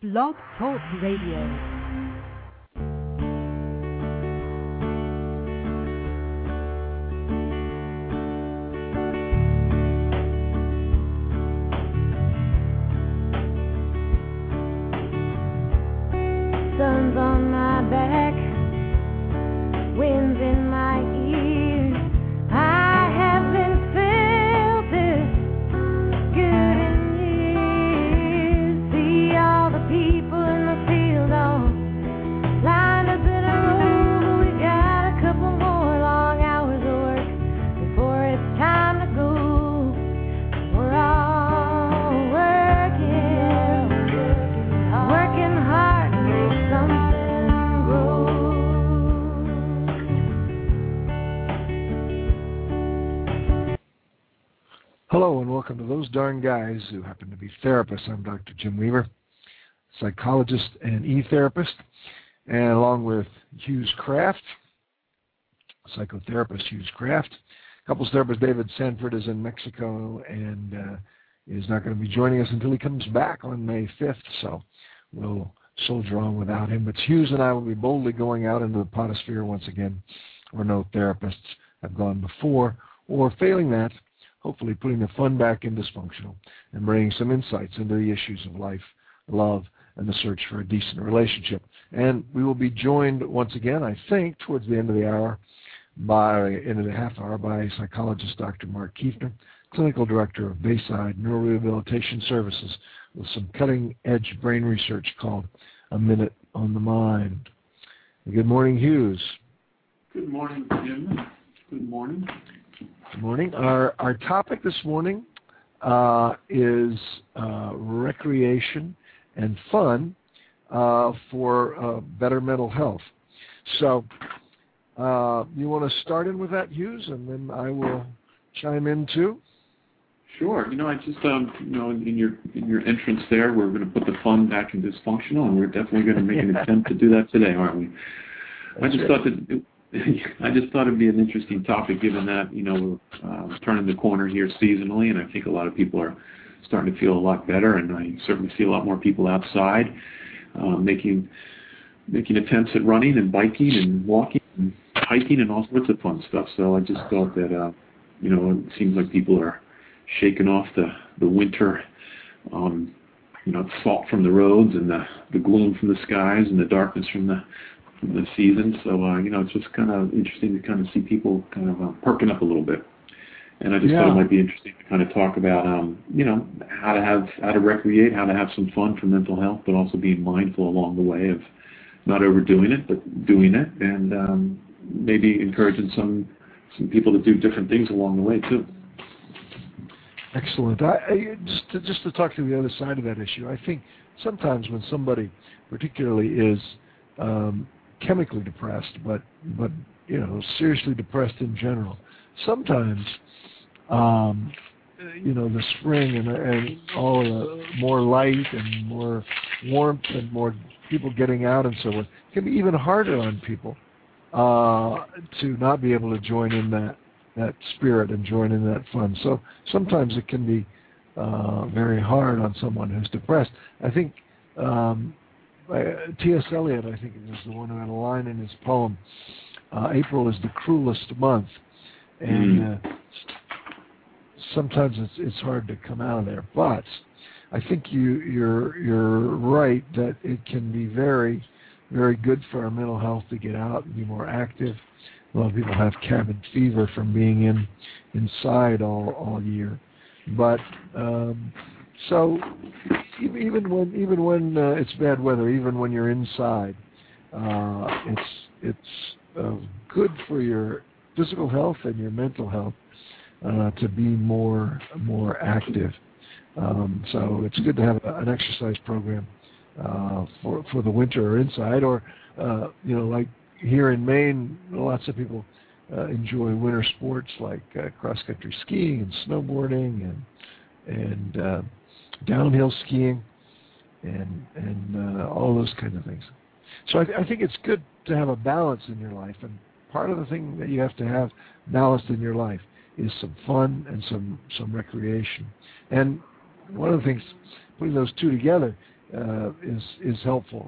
Blog Talk Radio. Sun's on my back, winds in my ears. I haven't felt this good in years. See all the people in the field all lined up in a row. We got a couple more long hours of work before it's time to go. We're all working hard to make something grow. Hello and welcome to Those Darn Guys Who Happen to Be Therapists. I'm Dr. Jim Weaver, psychologist and e-therapist, and along with Hughes Kraft, psychotherapist Hughes Kraft. Couples therapist David Sanford is in Mexico and is not going to be joining us until he comes back on May 5th, so we'll soldier on without him. But Hughes and I will be boldly going out into the potosphere once again, where no therapists have gone before, or failing that, hopefully putting the fun back in dysfunctional and bringing some insights into the issues of life, love, and the search for a decent relationship. And we will be joined once again, I think, towards the end of the hour, end of the half hour, by psychologist Dr. Mark Kiefner, clinical director of Bayside Neurorehabilitation Services, with some cutting-edge brain research called A Minute on the Mind. Good morning, Hughes. Good morning, Jim. Good morning. Good morning. Our topic this morning is recreation and fun for better mental health. So you want to start in with that, Hughes, and then I will chime in too? Sure. I just, in your entrance there, we're going to put the fun back in dysfunctional, and we're definitely going to make an attempt to do that today, aren't we? I just thought it'd be an interesting topic, given that we're turning the corner here seasonally, and I think a lot of people are starting to feel a lot better, and I certainly see a lot more people outside making attempts at running and biking and walking and hiking and all sorts of fun stuff. So I just thought that it seems like people are shaking off the winter, salt from the roads and the gloom from the skies and the darkness from the season. So it's just kind of interesting to kind of see people kind of perking up a little bit. And I just thought it might be interesting to kind of talk about how to recreate, how to have some fun for mental health, but also being mindful along the way of not overdoing it, but doing it, and maybe encouraging some people to do different things along the way too. Excellent. Just to talk to the other side of that issue, I think sometimes when somebody particularly is chemically depressed, but seriously depressed in general, sometimes the spring and all the more light and more warmth and more people getting out and so on can be even harder on people to not be able to join in that spirit and join in that fun. So sometimes it can be very hard on someone who's depressed. I think T.S. Eliot, I think, is the one who had a line in his poem, April is the cruelest month, and sometimes it's hard to come out of there. But I think you're right that it can be very, very good for our mental health to get out and be more active. A lot of people have cabin fever from being inside all year, but so even when it's bad weather, even when you're inside, it's good for your physical health and your mental health to be more active. So it's good to have an exercise program for the winter or inside, or like here in Maine, lots of people enjoy winter sports like cross-country skiing and snowboarding and downhill skiing and all those kinds of things. So I think it's good to have a balance in your life, and part of the thing that you have to have balanced in your life is some fun and some recreation. And one of the things, putting those two together, is helpful.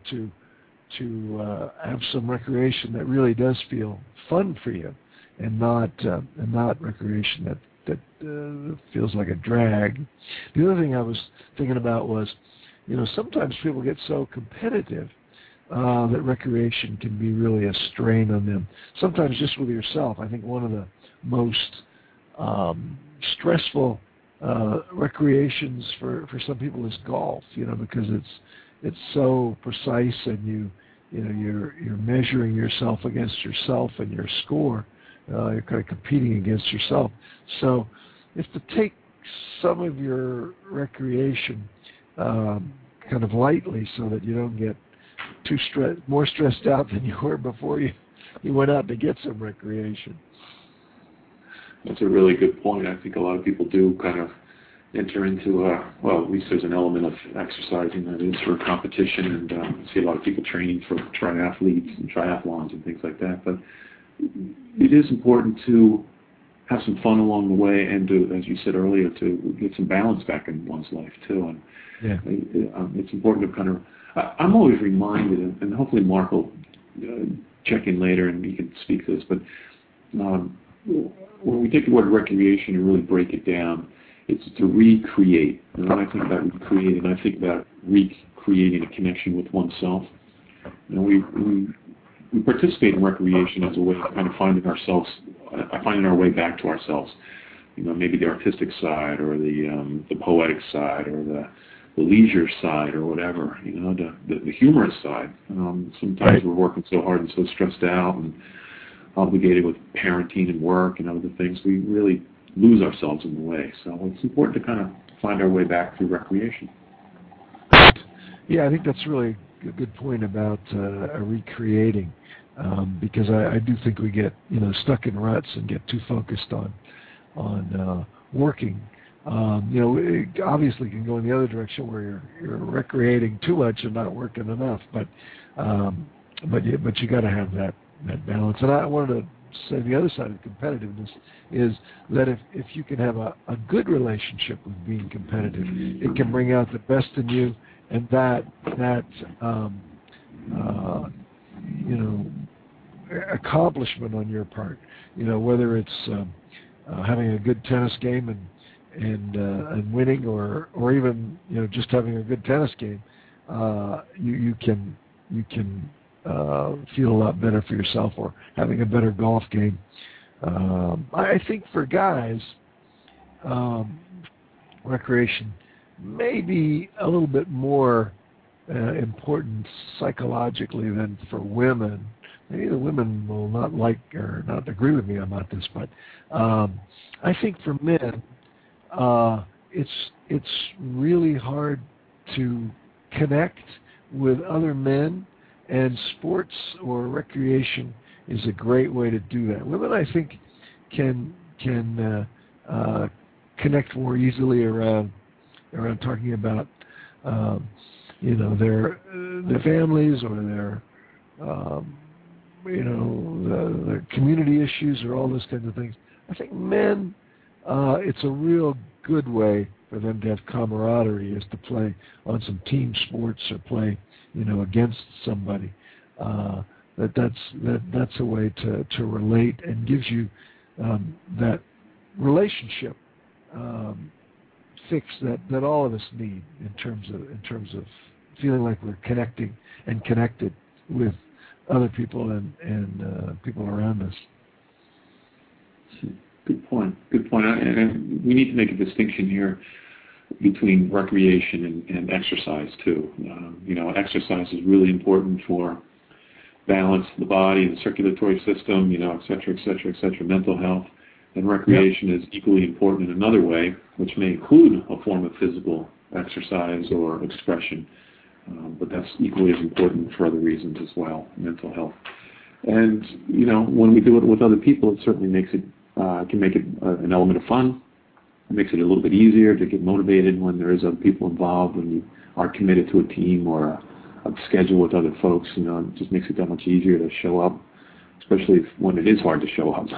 To have some recreation that really does feel fun for you, and not recreation that feels like a drag. The other thing I was thinking about was, sometimes people get so competitive that recreation can be really a strain on them. Sometimes just with yourself. I think one of the most stressful recreations for some people is golf. Because it's so precise, and you're measuring yourself against yourself and your score. You're kind of competing against yourself. So, if to take some of your recreation kind of lightly, so that you don't get more stressed out than you were before you went out to get some recreation. That's a really good point. I think a lot of people do kind of enter into at least there's an element of exercising that is for competition, and I see a lot of people training for triathletes and triathlons and things like that. But it is important to have some fun along the way, and to, as you said earlier, to get some balance back in one's life too. And it's important to kind of. I'm always reminded, and hopefully Mark will check in later and he can speak to this. But when we take the word recreation and really break it down, it's to recreate. And when I think about recreating, I think about recreating a connection with oneself. We participate in recreation as a way of kind of finding our way back to ourselves. Maybe the artistic side, or the poetic side, or the leisure side, or whatever. The humorous side. Sometimes we're working so hard and so stressed out and obligated with parenting and work and other things, we really lose ourselves in the way. So it's important to kind of find our way back through recreation. Yeah, I think that's really a good point about recreating, because I do think we get stuck in ruts and get too focused on working. It obviously can go in the other direction where you're recreating too much and not working enough. But you got to have that balance. And I wanted to say the other side of competitiveness is that if you can have a good relationship with being competitive, it can bring out the best in you, and that accomplishment on your part, whether it's having a good tennis game and winning, or even just having a good tennis game, you can feel a lot better for yourself, or having a better golf game. I think for guys, recreation may be a little bit more important psychologically than for women. Maybe the women will not like or not agree with me about this, but I think for men, it's really hard to connect with other men, and sports or recreation is a great way to do that. Women, I think, can connect more easily around talking about their families, or their community issues, or all those kinds of things. I think men, it's a real good way for them to have camaraderie, is to play on some team sports, or play against somebody. That's a way to relate, and gives you that relationship fix that all of us need in terms of feeling like we're connecting and connected with other people and people around us. Good point. And we need to make a distinction here between recreation and exercise too. Exercise is really important for balance of the body, the circulatory system, et cetera, mental health. And recreation is equally important in another way, which may include a form of physical exercise or expression, but that's equally as important for other reasons as well, mental health. And when we do it with other people, it certainly makes it can make it an element of fun. It makes it a little bit easier to get motivated when there is other people involved, when you are committed to a team or a schedule with other folks. It just makes it that much easier to show up, especially when it is hard to show up.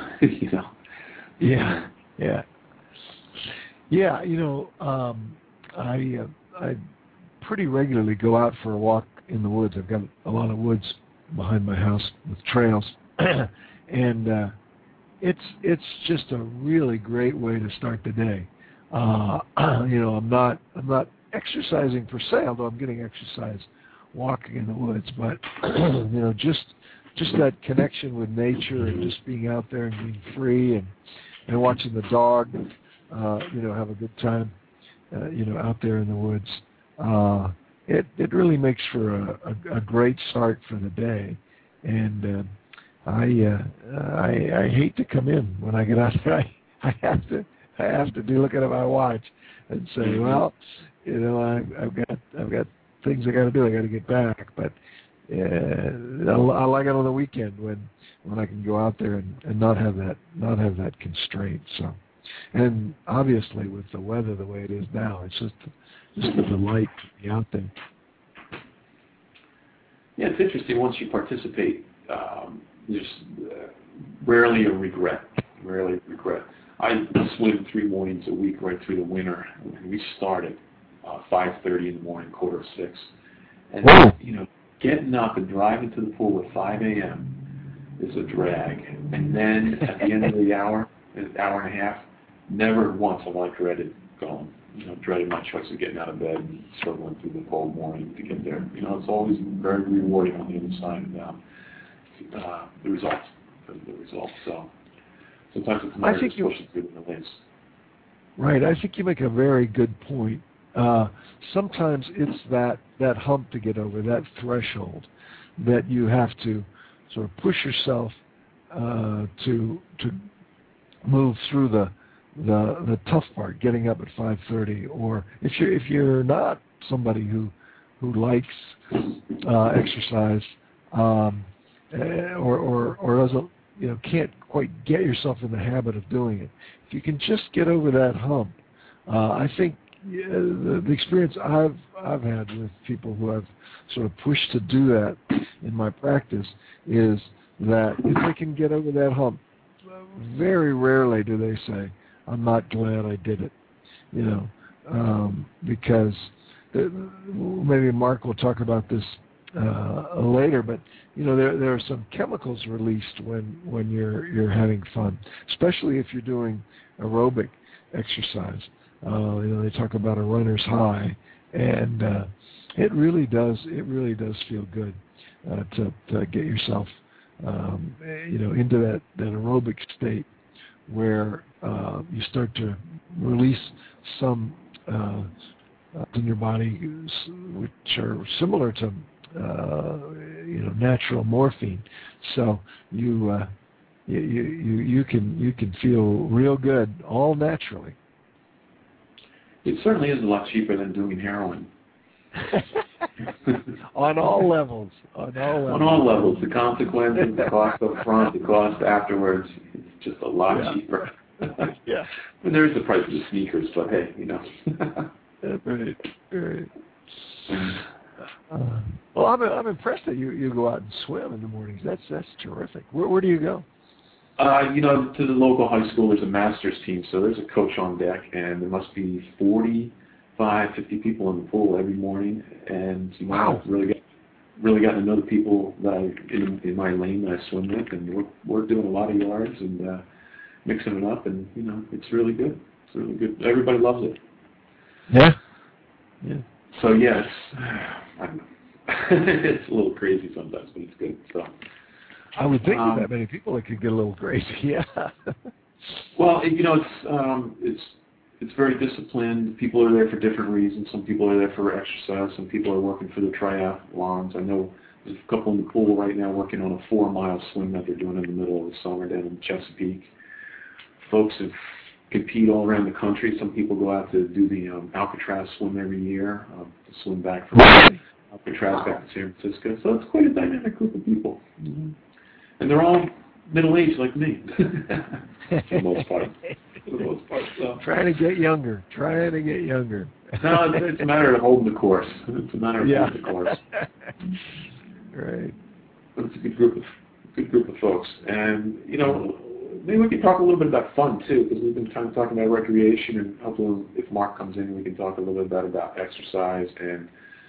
Yeah. I pretty regularly go out for a walk in the woods. I've got a lot of woods behind my house with trails, and it's just a really great way to start the day. I'm not exercising per se, although I'm getting exercise walking in the woods, but just that connection with nature and just being out there and being free and watching the dog, have a good time, out there in the woods. It really makes for a great start for the day, and I hate to come in when I get out there. I have to be looking at my watch and say, well, I've got things I got to do. I got to get back, but I like it on the weekend when I can go out there and not have that constraint. So, and obviously with the weather the way it is now, it's just a delight to be out there. Yeah, it's interesting. Once you participate, there's rarely a regret. I swim 3 mornings a week right through the winter. We start at 5:30 in the morning, 5:45, and getting up and driving to the pool at 5 a.m. is a drag. And then at the end of the hour and a half, never once have I dreaded going. Dreading my choice of getting out of bed and struggling through the cold morning to get there. It's always very rewarding on the other side of the results. So sometimes it's nice to push it through the lanes. Right. I think you make a very good point. Sometimes it's that hump to get over, that threshold, that you have to sort of push yourself to move through the tough part, getting up at 5:30, or if you're not somebody who likes exercise or doesn't can't quite get yourself in the habit of doing it. If you can just get over that hump, I think the experience I've had with people who I've sort of pushed to do that in my practice is that if they can get over that hump, very rarely do they say, I'm not glad I did it, because maybe Mark will talk about this later, but there are some chemicals released when you're having fun, especially if you're doing aerobic exercise. They talk about a runner's high, and it really does feel good to get yourself into that aerobic state where you start to release some in your body which are similar to natural morphine. So you can feel real good all naturally. It certainly is a lot cheaper than doing heroin. On all levels. On all levels. The consequences, the cost up front, the cost afterwards, it's just a lot cheaper. Yeah. And there is the price of the sneakers, but hey, Right. Well, I'm impressed that you go out and swim in the mornings. That's terrific. Where do you go? To the local high school, there's a master's team, so there's a coach on deck, and there must be 45, 50 people in the pool every morning, and wow. I've really got to know the people that in my lane that I swim with, and we're doing a lot of yards and mixing it up, and it's really good. It's really good. Everybody loves it. Yeah. So yes, I don't know. It's a little crazy sometimes, but it's good. So. I would think with that many people, it could get a little crazy. Yeah. Well, it's very disciplined. People are there for different reasons. Some people are there for exercise. Some people are working for the triathlons. I know there's a couple in the pool right now working on a 4-mile swim that they're doing in the middle of the summer down in Chesapeake. Folks have compete all around the country. Some people go out to do the Alcatraz swim every year, to swim back from Alcatraz back to San Francisco. So it's quite a dynamic group of people. Mm-hmm. And they're all middle-aged like me, for the most part. So. Trying to get younger. No, it's a matter of holding the course. It's a matter of holding the course. Right. But it's a good group of folks. And, maybe we can talk a little bit about fun, too, because we've been kind of talking about recreation, and hopefully if Mark comes in, we can talk a little bit about exercise and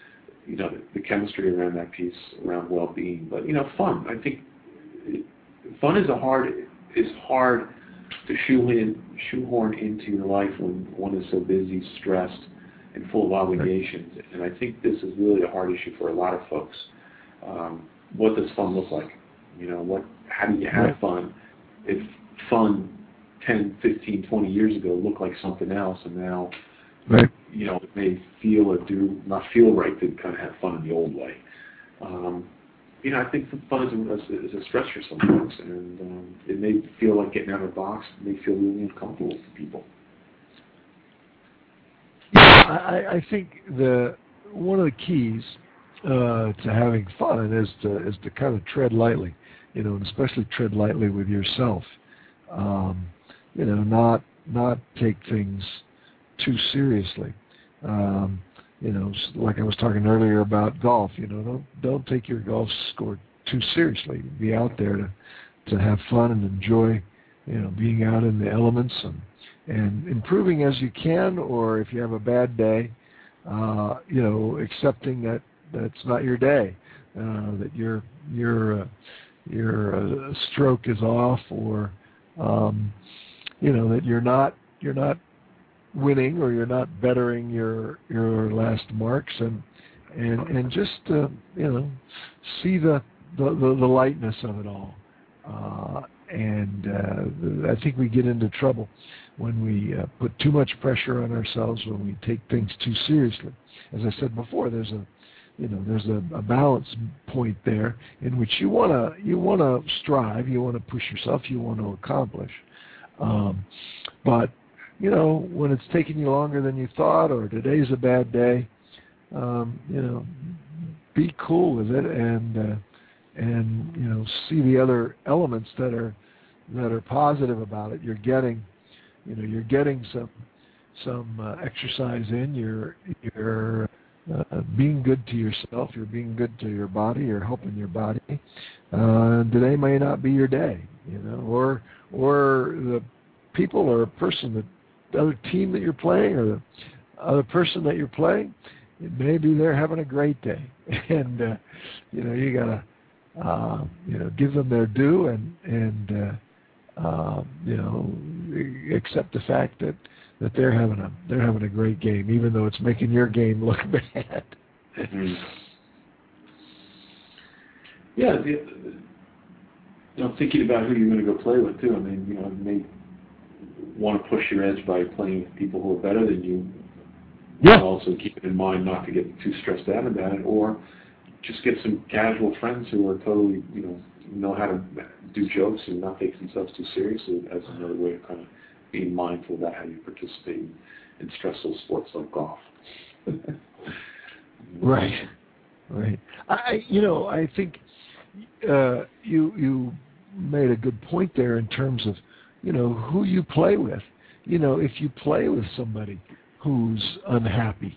the chemistry around that piece, around well-being. But fun. I think fun is hard to shoehorn into your life when one is so busy, stressed, and full of obligations. And I think this is really a hard issue for a lot of folks. What does fun look like? How do you have fun? If fun 10, 15, 20 years ago looked like something else, and now, it may feel or do not feel right to kind of have fun in the old way. I think fun is a stress for some folks, and it may feel like getting out of the box. It may feel really uncomfortable for people. I think one of the keys to having fun is to kind of tread lightly, and especially tread lightly with yourself. Not take things too seriously. Like I was talking earlier about golf. Don't take your golf score too seriously. Be out there to have fun and enjoy, being out in the elements and improving as you can. Or if you have a bad day, accepting that that's not your day, that your stroke is off, or that you're not winning, or you're not bettering your last marks, and just see the lightness of it all. I think we get into trouble when we put too much pressure on ourselves, when we take things too seriously. As I said before, there's a balance point there in which you want to strive, you want to push yourself, you want to accomplish. But when it's taking you longer than you thought, or today's a bad day, be cool with it, and see the other elements that are positive about it. You're getting some exercise in. You're being good to yourself. You're being good to your body. You're helping your body. Today may not be your day, or the people or person, the other team that you're playing, or the other person that you're playing, it may be they're having a great day, and you gotta give them their due, and accept the fact that they're having a great game, even though it's making your game look bad. Mm-hmm. Yeah, thinking about who you're going to go play with too. I mean, you may want to push your edge by playing with people who are better than you. Yeah. Also keep in mind not to get too stressed out about it, or just get some casual friends who are totally, know how to do jokes and not take themselves too seriously, as another way of kind of being mindful about how you participate in stressful sports like golf. Right. I think you made a good point there in terms of, who you play with. If you play with somebody who's unhappy,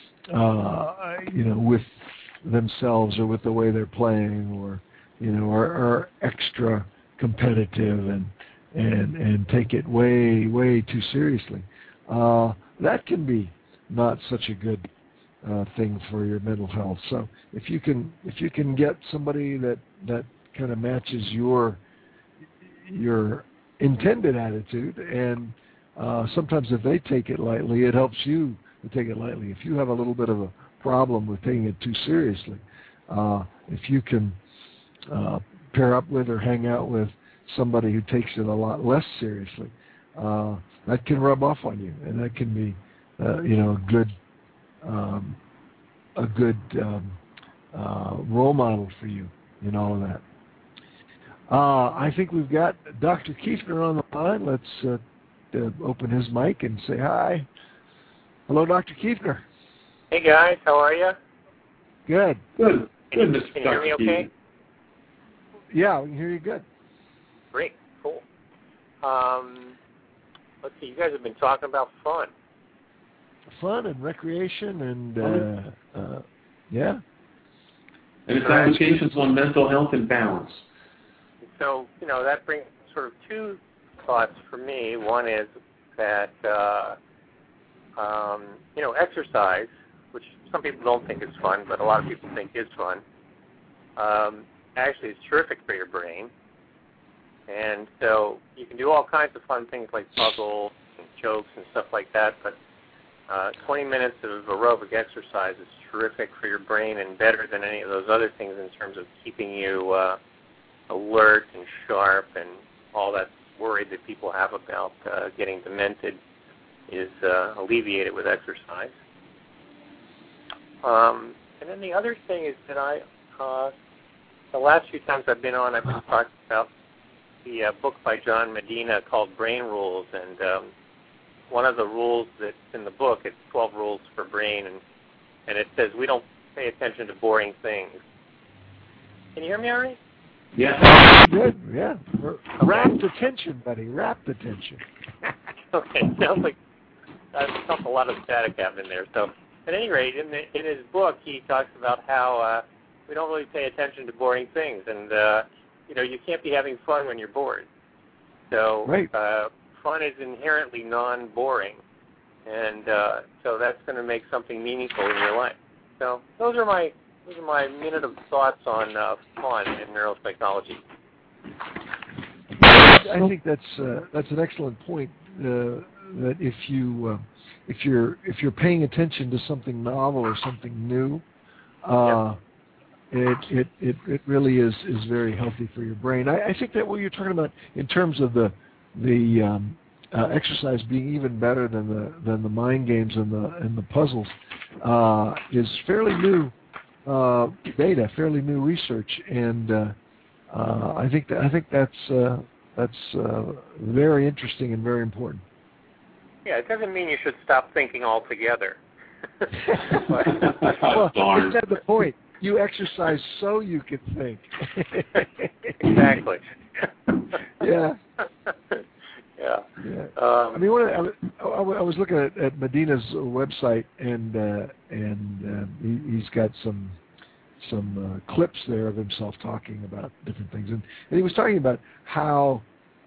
with themselves or with the way they're playing, or are extra competitive and take it way too seriously, that can be not such a good thing for your mental health. So if you can get somebody that kind of matches your intended attitude, and sometimes if they take it lightly, it helps you to take it lightly. If you have a little bit of a problem with taking it too seriously, if you can pair up with or hang out with somebody who takes it a lot less seriously, that can rub off on you, and that can be a good role model for you in all of that. I think we've got Dr. Kiefner on the line. Let's open his mic and say hi. Hello, Dr. Kiefner. Hey, guys. How are you? Good. Good, Mr. Can you hear me okay? Yeah, we can hear you good. Great. Cool. Let's see. You guys have been talking about fun. Fun and recreation and, yeah. And its applications on mental health and balance. So, that brings sort of two thoughts for me. One is that, exercise which some people don't think is fun, but a lot of people think is fun, actually is terrific for your brain. And so you can do all kinds of fun things like puzzles and jokes and stuff like that, but 20 minutes of aerobic exercise is terrific for your brain and better than any of those other things in terms of keeping you alert and sharp, and all that worry that people have about getting demented is alleviated with exercise. And then the other thing is that the last few times I've been on, I've been talking about the book by John Medina called Brain Rules, and one of the rules that's in the book, it's 12 Rules for Brain, and it says we don't pay attention to boring things. Can you hear me all right? Yeah. Good, yeah. Rapt attention, buddy. Rapt attention. Okay, sounds like I felt a lot of static happening there. So, at any rate, in his book, he talks about how we don't really pay attention to boring things, and you can't be having fun when you're bored. So, right. Fun is inherently non-boring, and so that's going to make something meaningful in your life. So, those are my minute of thoughts on fun in neuropsychology. I think that's an excellent point. That if you're paying attention to something novel or something new, it really is very healthy for your brain. I think that what you're talking about in terms of the exercise being even better than the mind games and the puzzles is fairly new data, fairly new research, and I think that's very interesting and very important. Yeah, it doesn't mean you should stop thinking altogether. Well, isn't that the point? You exercise so you can think. Exactly. Yeah. Yeah. I mean, I was looking at Medina's website, and he's got some clips there of himself talking about different things, and he was talking about how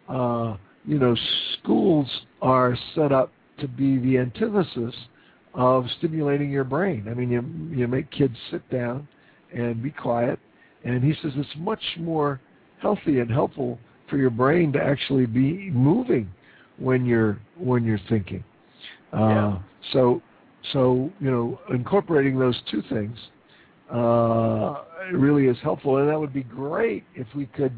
schools are set up to be the antithesis of stimulating your brain. I mean, you make kids sit down and be quiet, and he says it's much more healthy and helpful for your brain to actually be moving when you're thinking. So incorporating those two things really is helpful, and that would be great if we could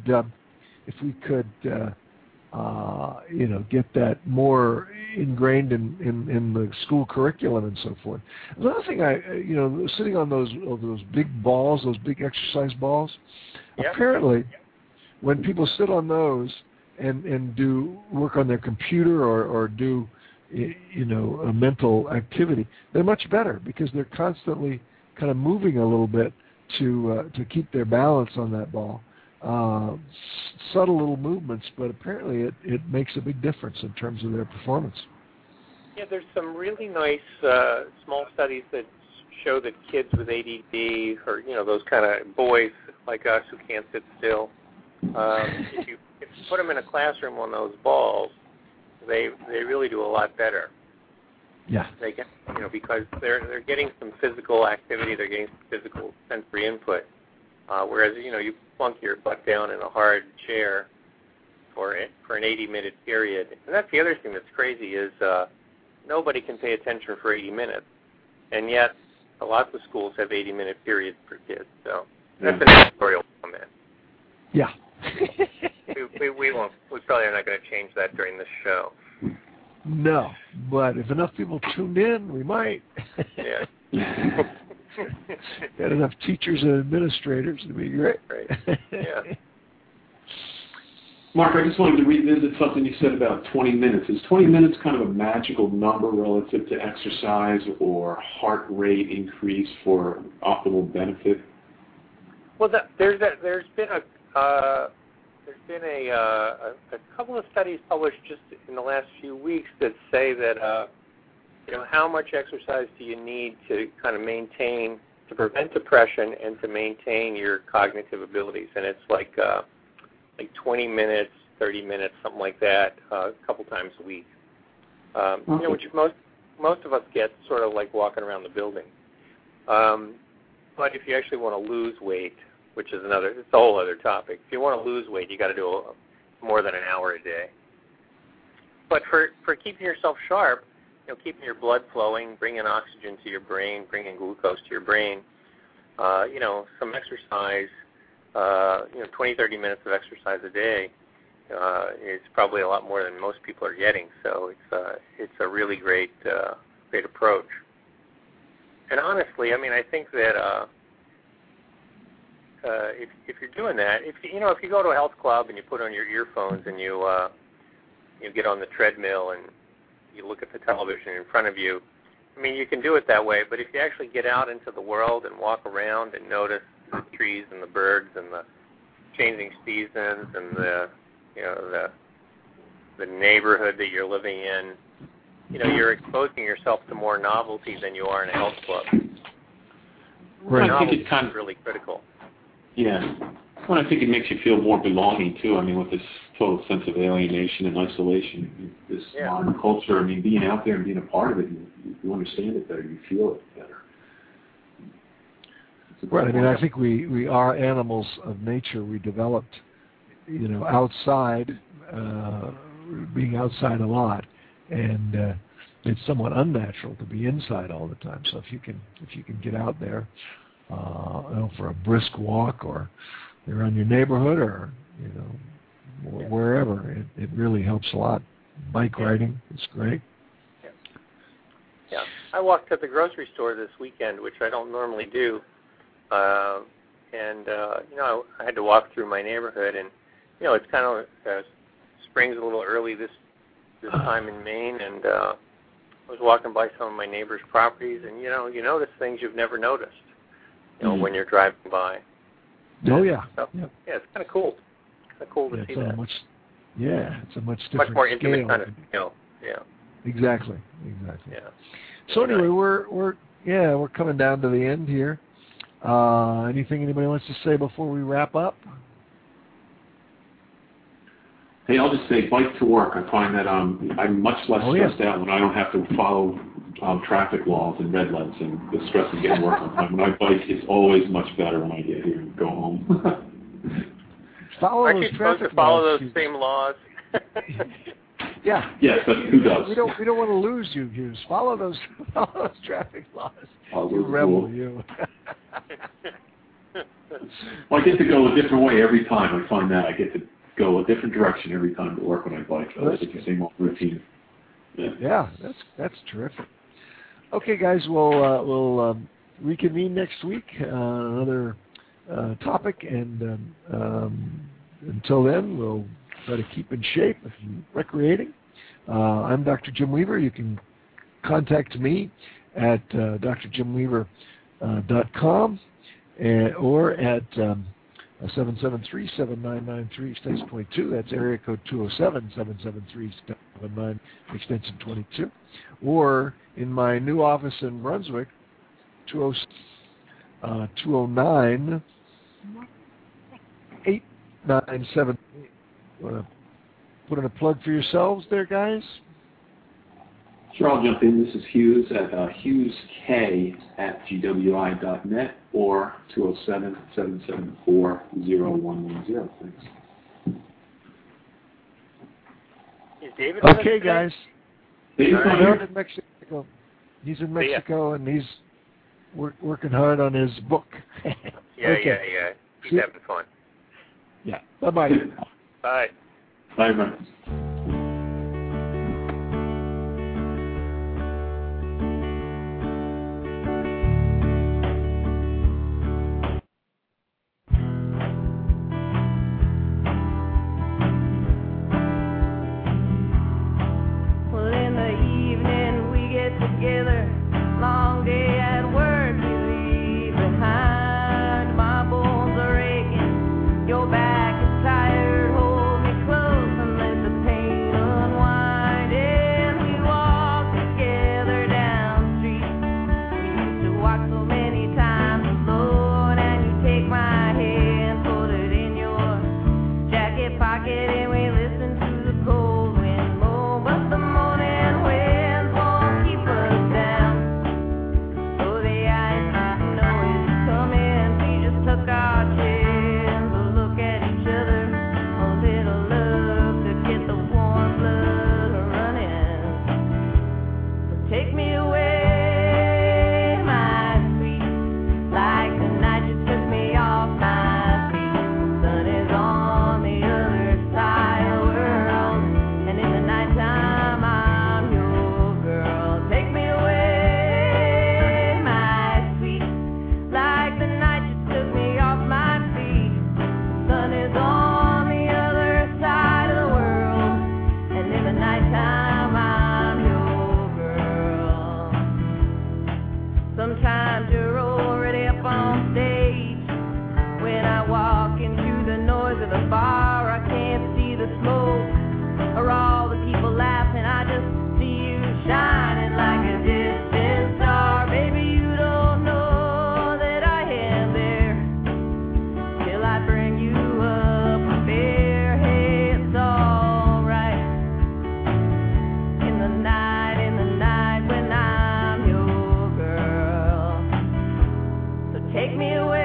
get that more ingrained in the school curriculum and so forth. Another thing, sitting on those big balls, those big exercise balls, apparently, when people sit on those and do work on their computer or do a mental activity, they're much better because they're constantly kind of moving a little bit to keep their balance on that ball. Subtle little movements, but apparently it makes a big difference in terms of their performance. Yeah, there's some really nice small studies that show that kids with ADD, or those kind of boys like us who can't sit still, if you put them in a classroom on those balls, they really do a lot better. Yeah. They get because they're getting some physical activity, they're getting some physical sensory input. Whereas you plunk your butt down in a hard chair for an 80-minute period. And that's the other thing that's crazy is nobody can pay attention for 80 minutes, and yet lots of schools have 80-minute periods for kids. So that's an editorial comment. Yeah. we won't. We probably are not going to change that during this show. No, but if enough people tuned in, we might. Yeah. Got enough teachers and administrators to be great. Right. Yeah. Mark, I just wanted to revisit something you said about 20 minutes. Is 20 minutes kind of a magical number relative to exercise or heart rate increase for optimal benefit? Well, there's been a couple of studies published just in the last few weeks that say that how much exercise do you need to kind of to prevent depression and to maintain your cognitive abilities? And it's like 20 minutes, 30 minutes, something like that, a couple times a week. Which most of us get sort of like walking around the building. But if you actually want to lose weight, which is it's a whole other topic. If you want to lose weight, you got to do more than an hour a day. But for keeping yourself sharp, keeping your blood flowing, bringing oxygen to your brain, bringing glucose to your brain, some exercise, 20, 30 minutes of exercise a day is probably a lot more than most people are getting. So it's a really great approach. And honestly, I think that if you're doing that, if you go to a health club and you put on your earphones and you get on the treadmill and you look at the television in front of you, you can do it that way. But if you actually get out into the world and walk around and notice the trees and the birds and the changing seasons and the neighborhood that you're living in, you're exposing yourself to more novelty than you are in a health club. Right. I think it's kind of really critical. Yeah. Well, I think it makes you feel more belonging, too. With this total sense of alienation and isolation, this modern culture, being out there and being a part of it, you understand it better, you feel it better. Right. I think we are animals of nature. We developed, outside, being outside a lot, and it's somewhat unnatural to be inside all the time. So if you can get out there, for a brisk walk, or around your neighborhood, or wherever, it really helps a lot. Bike riding is great. Yeah, I walked to the grocery store this weekend, which I don't normally do. I had to walk through my neighborhood, and it's kind of spring's a little early this time in Maine, and I was walking by some of my neighbors' properties, and you notice things you've never noticed, when you're driving by. Oh yeah. So, yep. Yeah, it's kind of cool. Kind of cool to see that. It's a much different, much more intimate scale. kind of skill. Yeah. Exactly. Yeah. So anyway, we're coming down to the end here. Anything anybody wants to say before we wrap up? Hey, I'll just say, bike to work. I find that I'm much less stressed out when I don't have to follow traffic laws and red lights and the stress of getting work on time. When I bike, it's always much better when I get here and go home. Aren't you supposed to follow those same laws? Yeah. Yes, but who does? We don't want to lose you, Hughes. Follow those traffic laws. You rebel, you. Well, I get to go a different way every time. I find that I get to go a different direction every time to work when I bike. So it's the same old routine. Yeah, that's terrific. Okay, guys, we'll reconvene next week. Another topic, and until then, we'll try to keep in shape and recreating. I'm Dr. Jim Weaver. You can contact me at drjimweaver.com or at 773-7993 extension 22. That's area code 207-773-79 extension 22. Or in my new office in Brunswick, 209-897. Want to put in a plug for yourselves there, guys? Sure, I'll jump in. This is Hughes at HughesK@GWI.net or 207-774-0110. Thanks. Is David okay, guys. David's in Mexico. He's in Mexico, and he's working hard on his book. Yeah. He's having fun. Yeah. Bye-bye. Bye. Bye, man. Your back is tired, hold me close and let the me